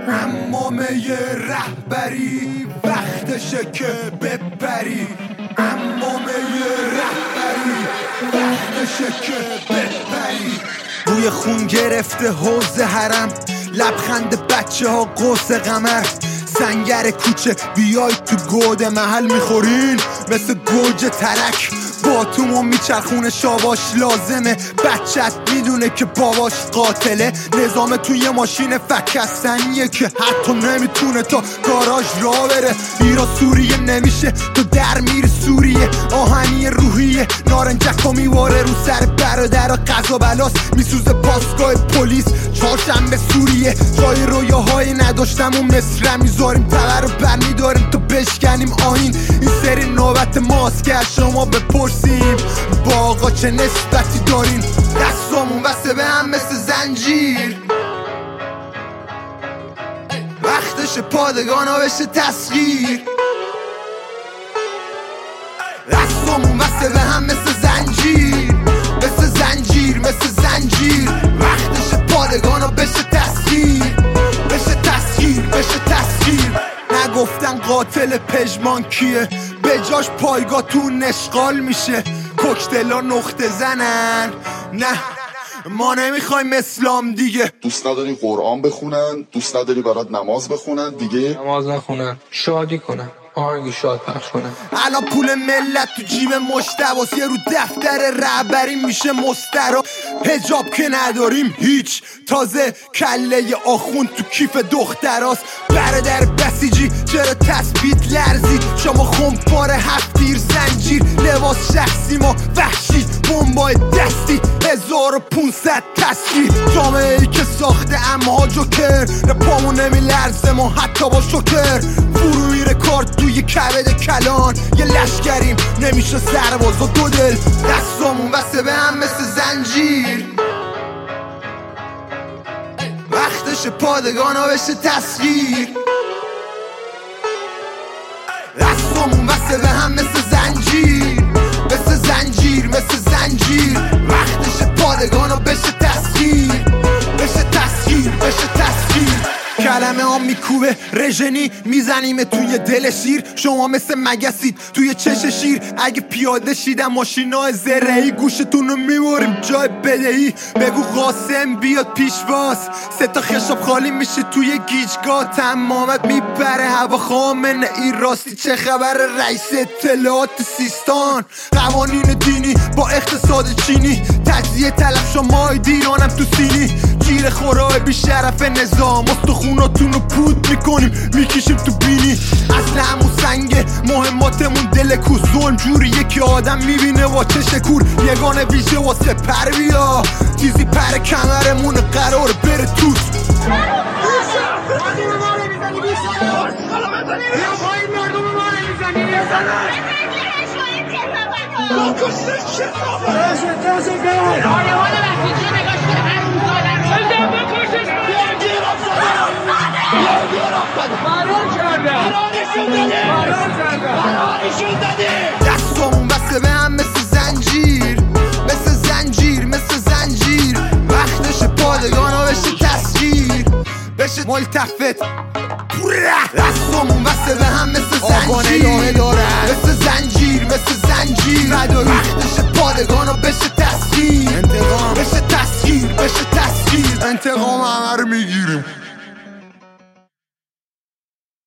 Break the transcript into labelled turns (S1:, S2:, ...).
S1: امامه رهبری وقتشه که بپری، امامه رهبری وقتشه که بپری. روی خون گرفته حوض حرم، لبخند بچه ها قوس قمر، سنگر کوچه بیای تو گود محل میخورین مثل گوجه ترک. با تو ما میچرخونه شاباش لازمه، بچت میدونه که باباش قاتله. نظام توی ماشین فکستنیه که حتی نمیتونه تا گاراژ را بره. ایران سوریه نمیشه تو در میری سوریه، آهنی روحیه نارنجکو میواره رو سر برادر قضا بلاس، میسوزه پاسگاه پلیس چهارشنبه سوریه. جای رویاهای نداشتم و مصر میذاریم تبر رو بر میداریم تا بشکنیم آیین. این سری نوبت ماست که شما بپرسیم با آقا چه نسبتی دارین. دستامون بسته به هم مثل زنجیر، وقتش پادگانا بشه تسخیر. دستامون بسته به هم مثل زنجیر، مثل زنجیر، مثل زنجیر. وقتش پادگانا بشه تسخیر، بشه تسخیر، بشه تسخیر. نگفتن قاتل پژمان کیه، به جاش پایگاه تو نشغال میشه. کوکتلا نقطه زنن، نه ما نمیخوایم اسلام دیگه.
S2: دوست نداری قرآن بخونن، دوست نداری برات نماز بخونن دیگه،
S3: نماز نخونن، شادی کنن، آهنگ شاد پخش کنن.
S1: الان پول ملت تو جیب مشتباس، یه رو دفتر رهبری میشه مسترا. حجاب که نداریم هیچ، تازه کله آخوند تو کیف دختراست. برادر بسیجی چرا تثبیت لرزی، شما خمپار هفتیر زنجیر. لباس شخصی ما وحشی، بمبای دستی 1500 تصویر. جامعه ای که ساخته امها جوکر، پامون نمیلرزه ما حتی با شکر. فرو میره کارت توی کبد کلان، یه لشکریم نمیشه سرباز و دو دل. دستامون بسته به هم مثل زنجیر، وقتش پادگانا بشه تسخیر. دستامون بسته به هم مثل زنجیر، مثل زنجیر، مثل زنجیر. وقتش پادگانا بشه تسخیر، بشه تسخیر، بشه تسخیر. کلمه ها میکوبه رژنی، میزنیم توی دل شیر. شما مثل مگسید توی چش شیر، اگه پیاده شیدن ماشینا زرهی گوشتون رو میبریم جای بدهی. بگو قاسم بیاد پیشواز، 3 تا خشاب خالی میشه توی گیجگاه. تمامت میبره هوا خامنه ای راستی چه خبر رئیس اطلاعات سیستان. قوانین دینی با اقتصاد چینی، تجزیه طلب شمای دیرانم تو سینی. گیر خورای بی شرف نظام، استخوناتون رو پود میکنیم میکشیم تو بینی. اصل همون سنگه مهماتمون دل کوس، ظلم جوریه که آدم میبینه با چش کور. یگانه ویژه واسه پر بیا، تیزی پر کمرمون قرار بره توت. دستامون بسته به هم مثل زنجیر، مثل زنجیر، مثل زنجیر. وقتش پادگانا بشه تسخیر، بشه ملتفت. دستامون بسته به هم مثل زنجیر، مثل زنجیر، مثل زنجیر. وقتش پادگانا بشه تسخیر، انتقام بشه تسخیر، بشه تسخیر. انتقام همه رو میگیریم.